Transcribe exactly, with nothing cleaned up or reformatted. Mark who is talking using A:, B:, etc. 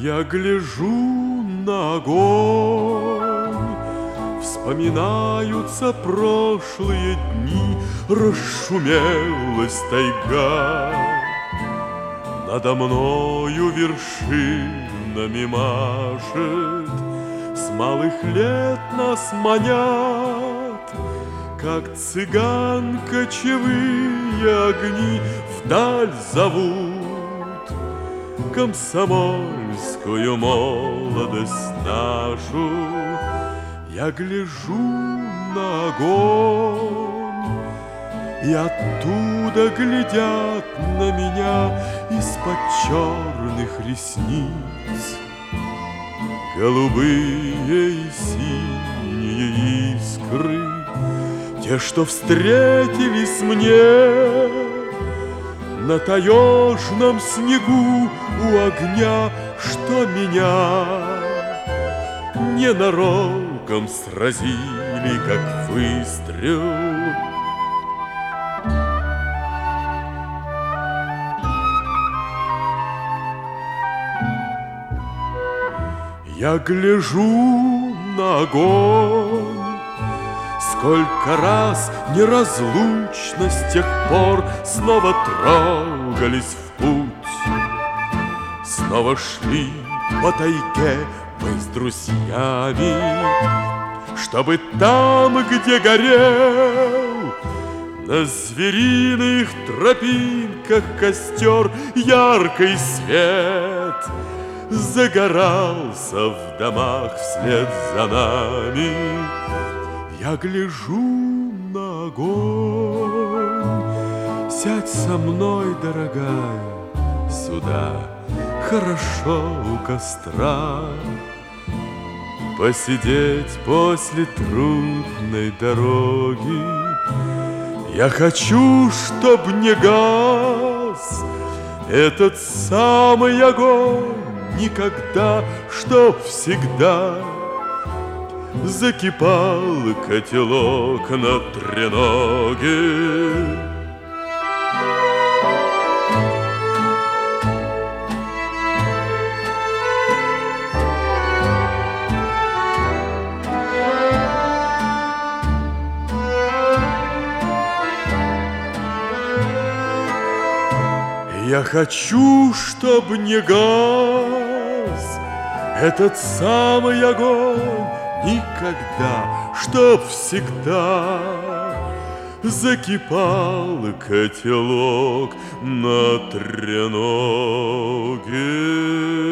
A: Я гляжу на огонь, вспоминаются прошлые дни, расшумелась тайга. Надо мною вершинами машет, с малых лет нас манят, как цыган кочевые огни вдаль зовут. Комсомольскую молодость нашу я гляжу на огонь, и оттуда глядят на меня из-под черных ресниц голубые и синие искры, те, что встретились мне на таежном снегу у огня, что меня ненароком сразили, как выстрел. Я гляжу на огонь, сколько раз неразлучно с тех пор снова трогались в путь, снова шли по тайге мы с друзьями, чтобы там, где горел на звериных тропинках костер яркий свет, загорался в домах вслед за нами. Я гляжу на огонь, сядь со мной, дорогая, сюда, хорошо у костра, посидеть после трудной дороги. Я хочу, чтоб не гас этот самый огонь никогда, чтоб всегда закипал котелок на треноге. Я хочу, чтоб не гас этот самый огонь никогда, чтоб всегда закипал котелок на треноге.